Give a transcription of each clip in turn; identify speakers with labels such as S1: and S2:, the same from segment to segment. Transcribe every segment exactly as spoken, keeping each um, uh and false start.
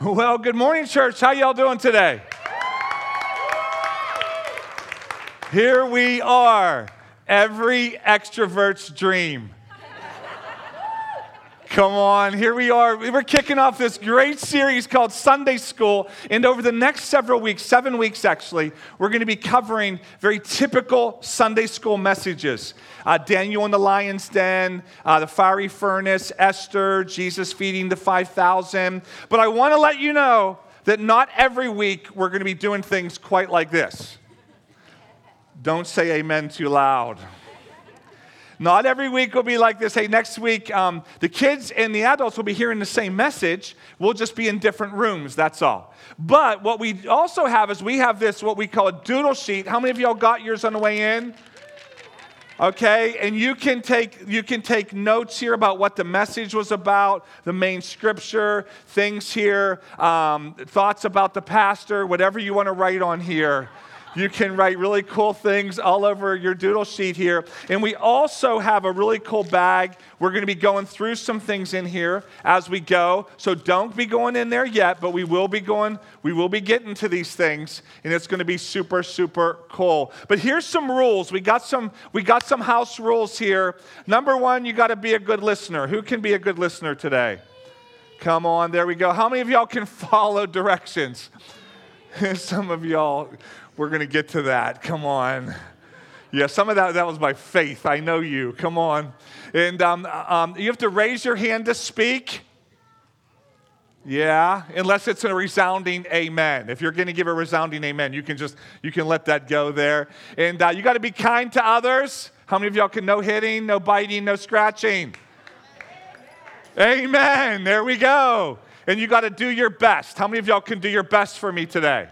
S1: Well, good morning, church. How y'all doing today? Here we are, every extrovert's dream. Come on, here we are. We're kicking off this great series called Sunday School. And over the next several weeks, seven weeks actually, we're going to be covering very typical Sunday school messages. Uh, Daniel in the lion's den, uh, the fiery furnace, Esther, Jesus feeding the five thousand. But I want to let you know that not every week we're going to be doing things quite like this. Don't say amen too loud. Not every week will be like this. Hey, next week, um, the kids and the adults will be hearing the same message. We'll just be in different rooms, that's all. But what we also have is we have this, what we call a doodle sheet. How many of y'all got yours on the way in? Okay, and you can take you can take notes here about what the message was about, the main scripture, things here, um, thoughts about the pastor, whatever you want to write on here. You can write really cool things all over your doodle sheet here. And we also have a really cool bag. We're going to be going through some things in here as we go. So don't be going in there yet, but we will be going, we will be getting to these things, and it's going to be super, super cool. But here's some rules. We got some, we got some house rules here. Number one, you got to be a good listener. Who can be a good listener today? Come on, there we go. How many of y'all can follow directions? Some of y'all... We're going to get to that. Come on. Yeah, some of that, that was by faith. I know you. Come on. And um, um, you have to raise your hand to speak. Yeah, unless it's a resounding amen. If you're going to give a resounding amen, you can just, you can let that go there. And uh, you got to be kind to others. How many of y'all can no hitting, no biting, no scratching? Amen. There we go. And you got to do your best. How many of y'all can do your best for me today?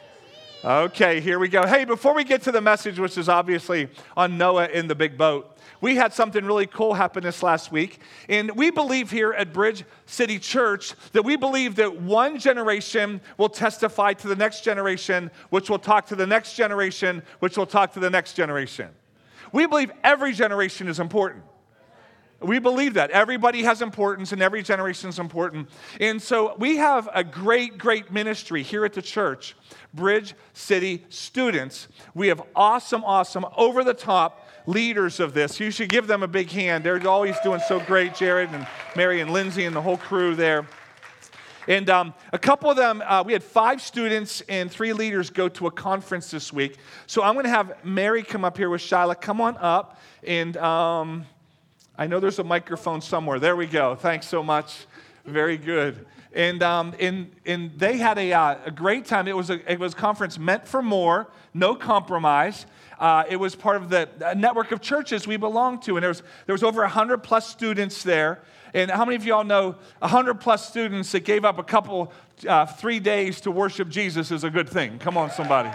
S1: Okay, here we go. Hey, before we get to the message, which is obviously on Noah in the big boat, we had something really cool happen this last week. And we believe here at Bridge City Church that we believe that one generation will testify to the next generation, which will talk to the next generation, which will talk to the next generation. We believe every generation is important. We believe that. Everybody has importance and every generation is important. And so we have a great, great ministry here at the church, Bridge City Students. We have awesome, awesome, over-the-top leaders of this. You should give them a big hand. They're always doing so great, Jared and Mary and Lindsay and the whole crew there. And um, a couple of them, uh, we had five students and three leaders go to a conference this week. So I'm going to have Mary come up here with Shyla. Come on up and... Um, I know there's a microphone somewhere. There we go. Thanks so much. Very good. And um, and and they had a uh, a great time. It was a it was a conference meant for more, no compromise. Uh, it was part of the network of churches we belong to, and there was there was over a hundred plus students there. And how many of y'all know a hundred plus students that gave up a couple uh, three days to worship Jesus is a good thing? Come on, somebody.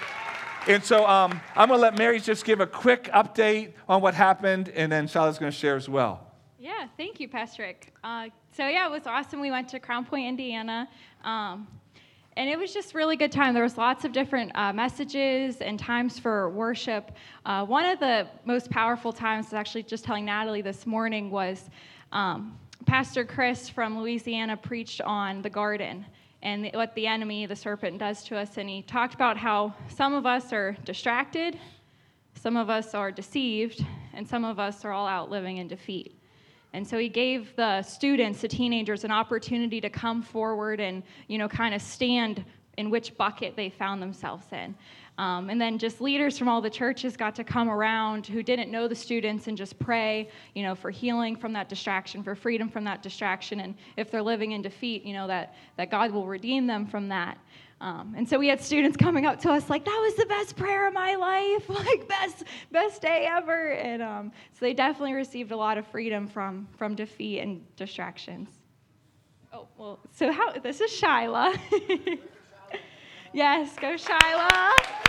S1: And so um, I'm going to let Mary just give a quick update on what happened, and then Charlotte's going to share as well.
S2: Yeah, thank you, Pastor Rick. Uh, so, yeah, it was awesome. We went to Crown Point, Indiana, um, and it was just a really good time. There was lots of different uh, messages and times for worship. Uh, one of the most powerful times, I was actually just telling Natalie this morning, was um, Pastor Chris from Louisiana preached on the garden and what the enemy, the serpent, does to us. And he talked about how some of us are distracted, some of us are deceived, and some of us are all out living in defeat. And so he gave the students, the teenagers, an opportunity to come forward and, you know, kind of stand in which bucket they found themselves in. Um, and then just leaders from all the churches got to come around who didn't know the students and just pray, you know, for healing from that distraction, for freedom from that distraction. And if they're living in defeat, you know, that, that God will redeem them from that. Um, and so we had students coming up to us like, that was the best prayer of my life, like best best day ever. And um, so they definitely received a lot of freedom from, from defeat and distractions. Oh, well, so how, this is Shyla. Yes, go Shyla.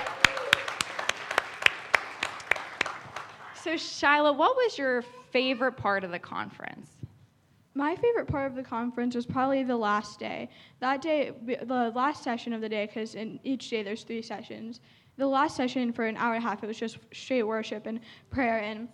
S2: So Shyla, what was your favorite part of the conference?
S3: My favorite part of the conference was probably the last day. That day, the last session of the day, because in each day there's three sessions. The last session for an hour and a half, it was just straight worship and prayer. And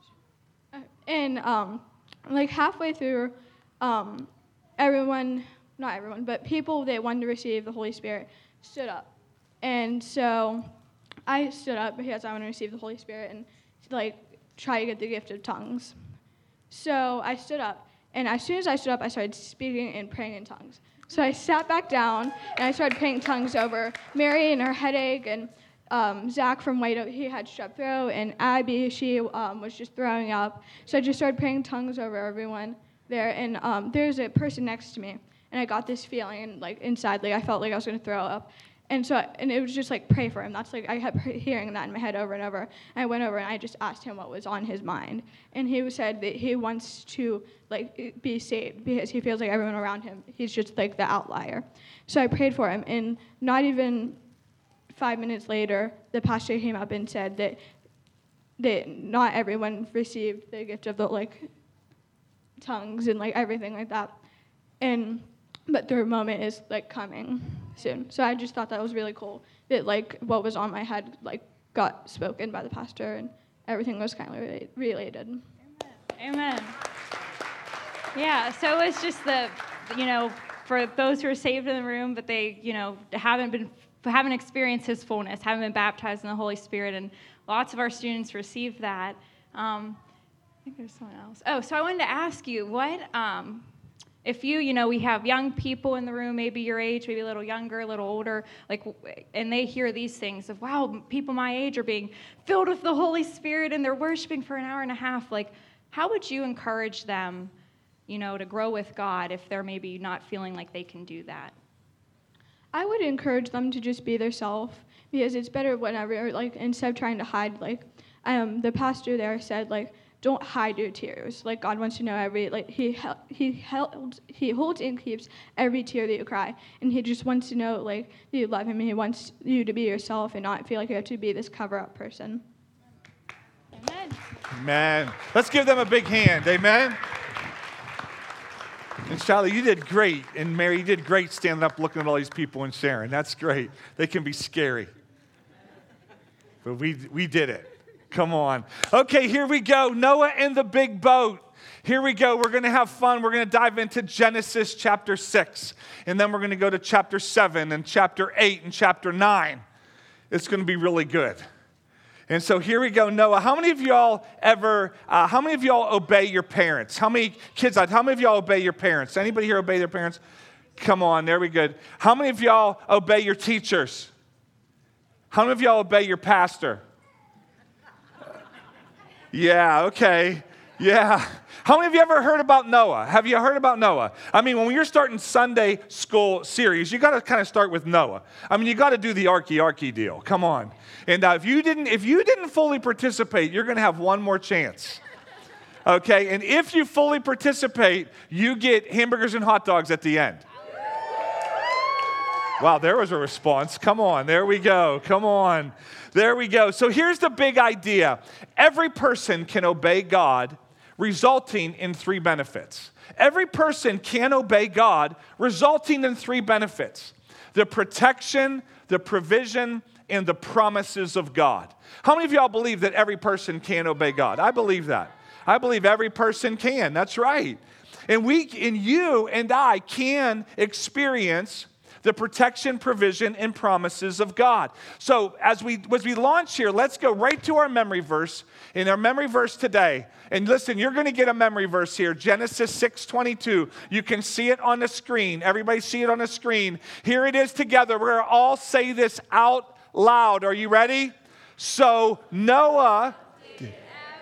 S3: and um, like halfway through, um, everyone not everyone, but people that wanted to receive the Holy Spirit stood up. And so I stood up because I want to receive the Holy Spirit and, like, try to get the gift of tongues. So I stood up, and as soon as I stood up, I started speaking and praying in tongues. So I sat back down, and I started praying in tongues over Mary and her headache, and um, Zach from White Oak, he had strep throat, and Abby, she um, was just throwing up. So I just started praying in tongues over everyone there, and um, there's a person next to me, and I got this feeling, and, like, inside, like, I felt like I was going to throw up. And so, and it was just like, pray for him. That's like, I kept hearing that in my head over and over. And I went over and I just asked him what was on his mind. And he said that he wants to, like, be saved because he feels like everyone around him, he's just like the outlier. So I prayed for him. And not even five minutes later, the pastor came up and said that, that not everyone received the gift of the, like, tongues and, like, everything like that. And, but their moment is, like, coming soon. So I just thought that was really cool that, like, what was on my head, like, got spoken by the pastor and everything was kind of re- related.
S2: Amen. Amen. Yeah, so it was just the, you know, for those who are saved in the room, but they, you know, haven't been, haven't experienced his fullness, haven't been baptized in the Holy Spirit, and lots of our students received that. Um, I think there's someone else. Oh, so I wanted to ask you, what, um, if you, you know, we have young people in the room, maybe your age, maybe a little younger, a little older, like, and they hear these things of, wow, people my age are being filled with the Holy Spirit and they're worshiping for an hour and a half. Like, how would you encourage them, you know, to grow with God if they're maybe not feeling like they can do that?
S3: I would encourage them to just be themselves because it's better whenever, like, instead of trying to hide, like, um, the pastor there said, like, don't hide your tears. Like, God wants to know every, like, he he held, he holds and keeps every tear that you cry. And he just wants to know, like, that you love him, and he wants you to be yourself and not feel like you have to be this cover-up person.
S2: Amen.
S1: Amen. Let's give them a big hand. Amen. And Charlie, you did great. And Mary, you did great standing up looking at all these people and sharing. That's great. They can be scary. But we we did it. Come on. Okay, here we go. Noah and the big boat. Here we go. We're going to have fun. We're going to dive into Genesis chapter six. And then we're going to go to chapter seven and chapter eight and chapter nine. It's going to be really good. And so here we go, Noah. How many of y'all ever, uh, how many of y'all obey your parents? How many kids, how many of y'all obey your parents? Anybody here obey their parents? Come on, there we go. How many of y'all obey your teachers? How many of y'all obey your pastor? Yeah, okay. Yeah. How many of you ever heard about Noah? Have you heard about Noah? I mean, when you're starting Sunday school series, you got to kind of start with Noah. I mean, you got to do the arky-arky deal. Come on. And uh, if you didn't, if you didn't fully participate, you're going to have one more chance. Okay? And if you fully participate, you get hamburgers and hot dogs at the end. Wow, there was a response. Come on, there we go. Come on. There we go. So here's the big idea. Every person can obey God, resulting in three benefits. Every person can obey God, resulting in three benefits: the protection, the provision, and the promises of God. How many of y'all believe that every person can obey God? I believe that. I believe every person can. That's right. And we, and you and I can experience the protection, provision, and promises of God. So as we as we launch here, let's go right to our memory verse. In our memory verse today, and listen, you're going to get a memory verse here, Genesis six twenty-two. You can see it on the screen. Everybody see it on the screen. Here it is together. We're going to all say this out loud. Are you ready? So Noah did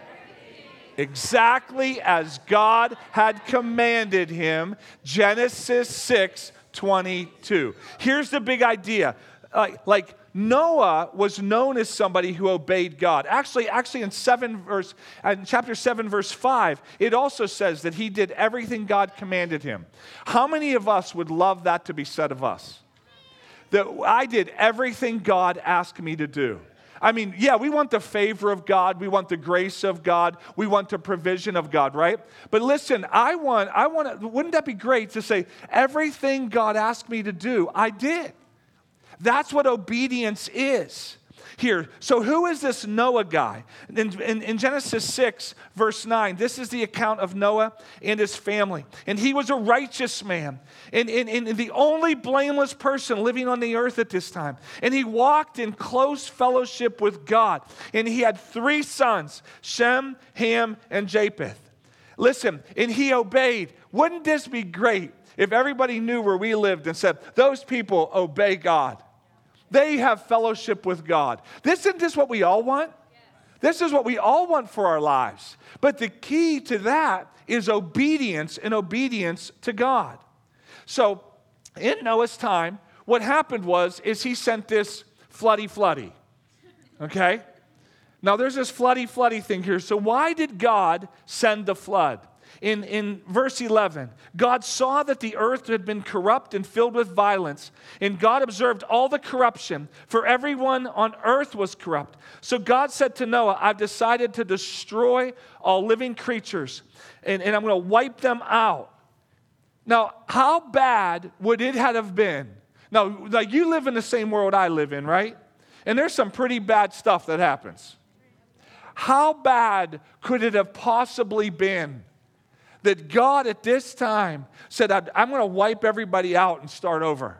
S1: exactly as God had commanded him. Genesis six twenty-two. Here's the big idea. Uh, like Noah was known as somebody who obeyed God. Actually, actually in seven verse, in chapter seven, verse five, it also says that he did everything God commanded him. How many of us would love that to be said of us? That I did everything God asked me to do. I mean, yeah, we want the favor of God. We want the grace of God. We want the provision of God, right? But listen, I want, I want to, wouldn't that be great to say, everything God asked me to do, I did. That's what obedience is. here. So who is this Noah guy? In, in, in Genesis six, verse nine, this is the account of Noah and his family. And he was a righteous man and, and, and the only blameless person living on the earth at this time. And he walked in close fellowship with God. And he had three sons, Shem, Ham, and Japheth. Listen, and he obeyed. Wouldn't this be great if everybody knew where we lived and said, those people obey God? They have fellowship with God. This isn't this what we all want? Yes. This is what we all want for our lives. But the key to that is obedience and obedience to God. So in Noah's time, what happened was is he sent this floody floody. Okay? Now there's this floody floody thing here. So why did God send the flood? In, in verse eleven, God saw that the earth had been corrupt and filled with violence, and God observed all the corruption, for everyone on earth was corrupt. So God said to Noah, I've decided to destroy all living creatures, and, and I'm going to wipe them out. Now, how bad would it have been? Now, like you live in the same world I live in, right? And there's some pretty bad stuff that happens. How bad could it have possibly been that God at this time said, I'm going to wipe everybody out and start over?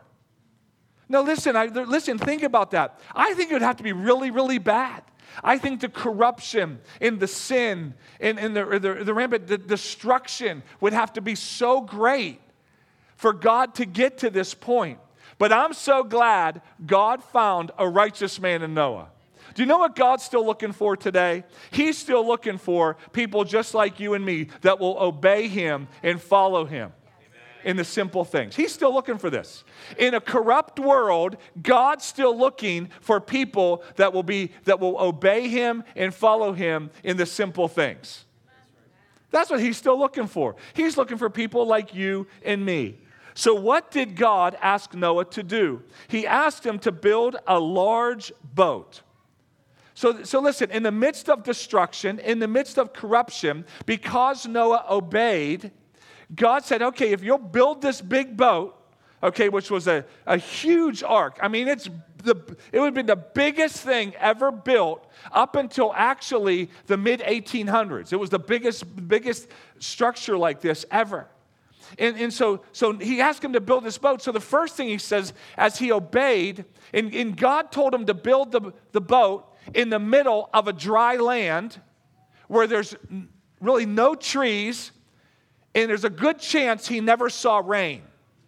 S1: Now listen, I, listen, think about that. I think it would have to be really, really bad. I think the corruption and the sin and, and the, the, the rampant the destruction would have to be so great for God to get to this point. But I'm so glad God found a righteous man in Noah. Do you know what God's still looking for today? He's still looking for people just like you and me that will obey Him and follow Him in the simple things. He's still looking for this. In a corrupt world, God's still looking for people that will be that will obey Him and follow Him in the simple things. That's what He's still looking for. He's looking for people like you and me. So what did God ask Noah to do? He asked him to build a large boat. So, so listen, in the midst of destruction, in the midst of corruption, because Noah obeyed, God said, okay, if you'll build this big boat, okay, which was a, a huge ark. I mean, it's the it would have been the biggest thing ever built up until actually the mid eighteen hundreds. It was the biggest, biggest structure like this ever. And, and so, so he asked him to build this boat. So the first thing he says, as he obeyed, and, and God told him to build the, the boat in the middle of a dry land where there's really no trees, and there's a good chance he never saw rain.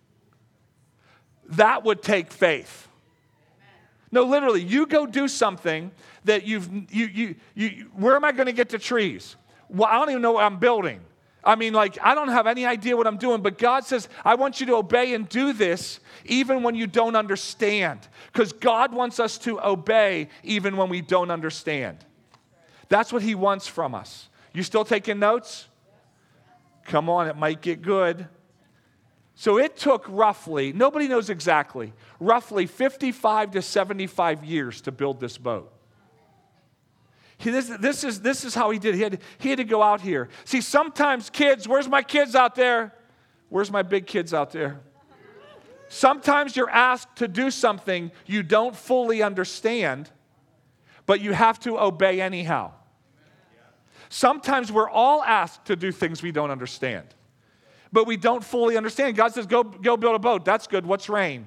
S1: That would take faith. No, literally, you go do something that you've, you, you, you, where am I going to get the trees? Well, I don't even know what I'm building. I mean, like, I don't have any idea what I'm doing, but God says, I want you to obey and do this even when you don't understand, because God wants us to obey even when we don't understand. That's what He wants from us. You still taking notes? Come on, it might get good. So it took roughly, nobody knows exactly, roughly fifty-five to seventy-five years to build this boat. He, this, this, is, this is how he did. He had, he had to go out here. See, sometimes kids, where's my kids out there? Where's my big kids out there? Sometimes you're asked to do something you don't fully understand, but you have to obey anyhow. Sometimes we're all asked to do things we don't understand, but we don't fully understand. God says, go, go build a boat. That's good. What's rain?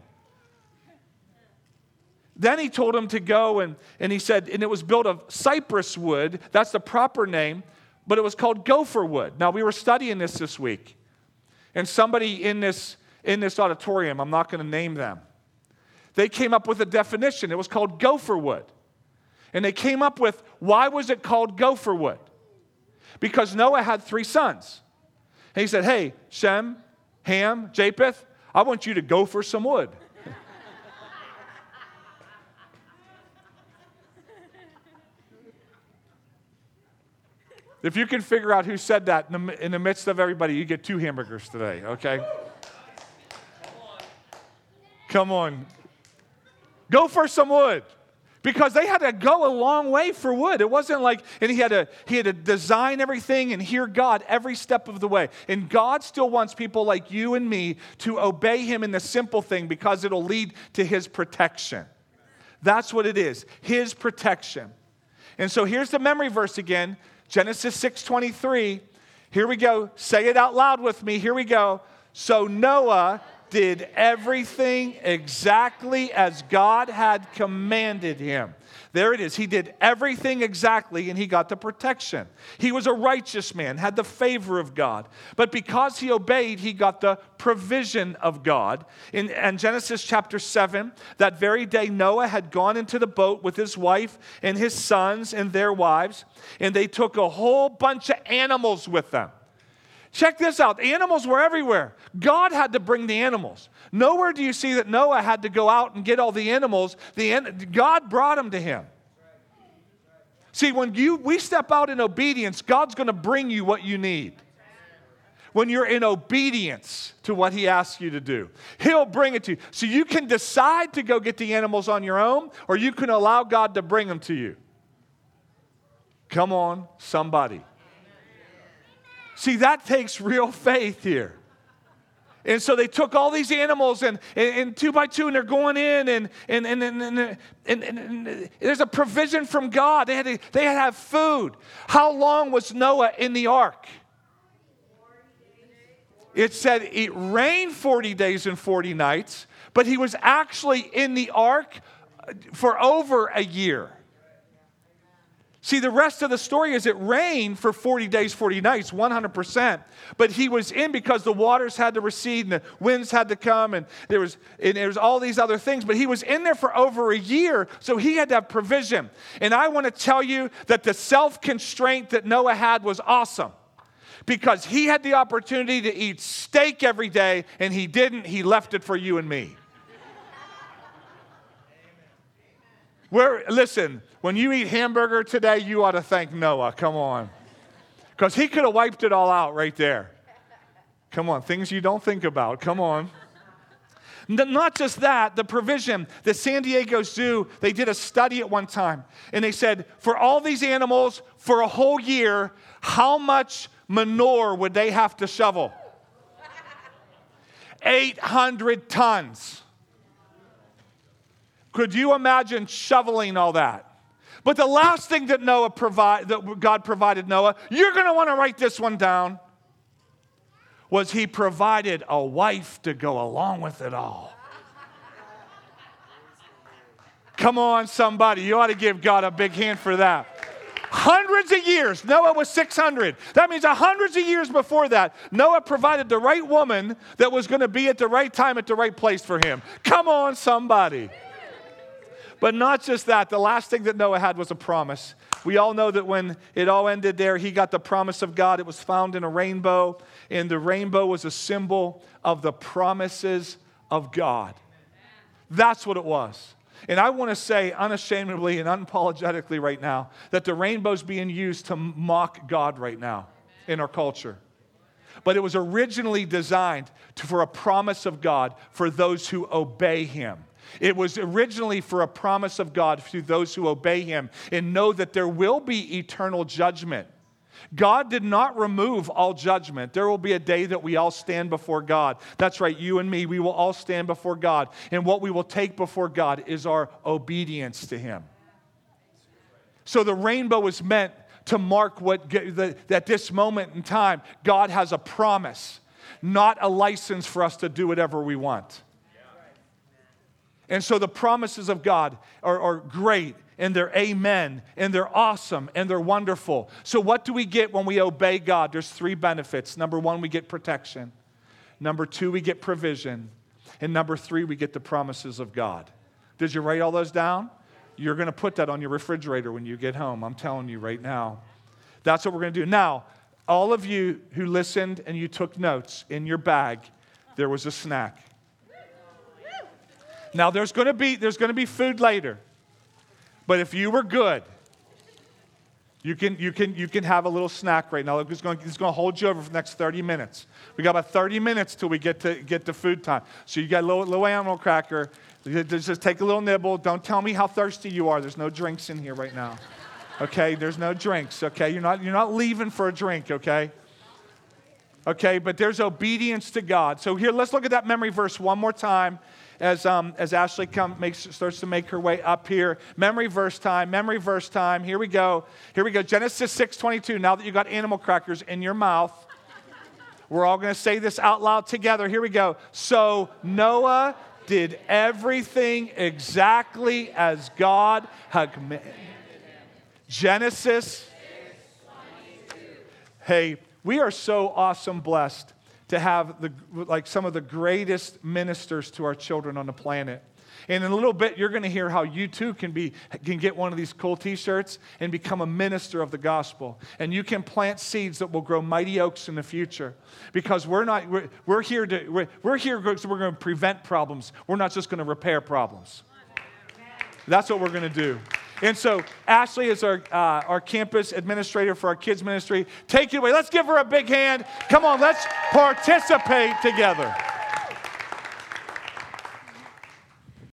S1: Then he told him to go, and, and he said, and it was built of cypress wood. That's the proper name, but it was called gopher wood. Now, we were studying this this week, and somebody in this, in this auditorium, I'm not going to name them, they came up with a definition. It was called gopher wood. And they came up with, why was it called gopher wood? Because Noah had three sons. And he said, hey, Shem, Ham, Japheth, I want you to go for some wood. If you can figure out who said that in the, in the midst of everybody, you get two hamburgers today, okay? Come on. Go for some wood. Because they had to go a long way for wood. It wasn't like, and he had to he had to design everything and hear God every step of the way. And God still wants people like you and me to obey Him in the simple thing because it'll lead to His protection. That's what it is, his protection. And so here's the memory verse again, Genesis six twenty-three. Here we go. Say it out loud with me. Here we go. So Noah did everything exactly as God had commanded him. There it is. He did everything exactly, and he got the protection. He was a righteous man, had the favor of God. But because he obeyed, he got the provision of God. In, in Genesis chapter seven, that very day Noah had gone into the boat with his wife and his sons and their wives, and they took a whole bunch of animals with them. Check this out. Animals were everywhere. God had to bring the animals. Nowhere do you see that Noah had to go out and get all the animals. The, God brought them to him. See, when you we step out in obedience, God's going to bring you what you need. When you're in obedience to what he asks you to do, he'll bring it to you. So you can decide to go get the animals on your own, or you can allow God to bring them to you. Come on, somebody. See, that takes real faith here. And so they took all these animals and, and, and two by two, and they're going in, and, and, and, and, and, and, and, and there's a provision from God. They had, to, they had to have food. How long was Noah in the ark? It said it rained forty days and forty nights, but he was actually in the ark for over a year. See, the rest of the story is it rained for forty days, forty nights, one hundred percent. But he was in because the waters had to recede and the winds had to come, and there was and there was all these other things. But he was in there for over a year, so he had to have provision. And I want to tell you that the self-constraint that Noah had was awesome, because he had the opportunity to eat steak every day, and he didn't. He left it for you and me. Where, listen, when you eat hamburger today, you ought to thank Noah. Come on. Because he could have wiped it all out right there. Come on, things you don't think about. Come on. Not just that, the provision. The San Diego Zoo, they did a study at one time. And they said, for all these animals, for a whole year, how much manure would they have to shovel? eight hundred tons. Could you imagine shoveling all that? But the last thing that Noah provide, that God provided Noah, you're going to want to write this one down, was he provided a wife to go along with it all. Come on, somebody. You ought to give God a big hand for that. Hundreds of years. Noah was six hundred. That means hundreds of years before that, Noah provided the right woman that was going to be at the right time at the right place for him. Come on, somebody. But not just that, the last thing that Noah had was a promise. We all know that when it all ended there, he got the promise of God. It was found in a rainbow, and the rainbow was a symbol of the promises of God. That's what it was. And I want to say unashamedly and unapologetically right now that the rainbow's being used to mock God right now in our culture. But it was originally designed to, for a promise of God for those who obey him. It was originally for a promise of God to those who obey him and know that there will be eternal judgment. God did not remove all judgment. There will be a day that we all stand before God. That's right, you and me, we will all stand before God. And what we will take before God is our obedience to him. So the rainbow was meant to mark what that this moment in time, God has a promise, not a license for us to do whatever we want. And so the promises of God are, are great, and they're amen, and they're awesome, and they're wonderful. So what do we get when we obey God? There's three benefits. Number one, we get protection. Number two, we get provision. And number three, we get the promises of God. Did you write all those down? You're going to put that on your refrigerator when you get home. I'm telling you right now. That's what we're going to do. Now, all of you who listened and you took notes, in your bag, there was a snack. Now, there's going to be there's going to be food later. But if you were good, you can you can you can have a little snack right now. It's going, it's going to hold you over for the next thirty minutes. We got about thirty minutes till we get to get to food time. So you got a little, little animal cracker. Just take a little nibble. Don't tell me how thirsty you are. There's no drinks in here right now. Okay? There's no drinks. Okay? You're not you're not leaving for a drink. Okay? Okay, but there's obedience to God. So here, let's look at that memory verse one more time as um, as Ashley come, makes, starts to make her way up here. Memory verse time, memory verse time. Here we go. Here we go. Genesis six twenty-two. Now that you got animal crackers in your mouth, we're all going to say this out loud together. Here we go. So Noah did everything exactly as God had commanded. Genesis. Hey, we are so awesome blessed to have the like some of the greatest ministers to our children on the planet. And in a little bit, you're going to hear how you too can be can get one of these cool T-shirts and become a minister of the gospel. And you can plant seeds that will grow mighty oaks in the future. Because we're not we're, we're here to we're, we're here because we're going to prevent problems. We're not just going to repair problems. That's what we're going to do. And so Ashley is our uh, our campus administrator for our kids ministry. Take it away. Let's give her a big hand. Come on, let's participate together.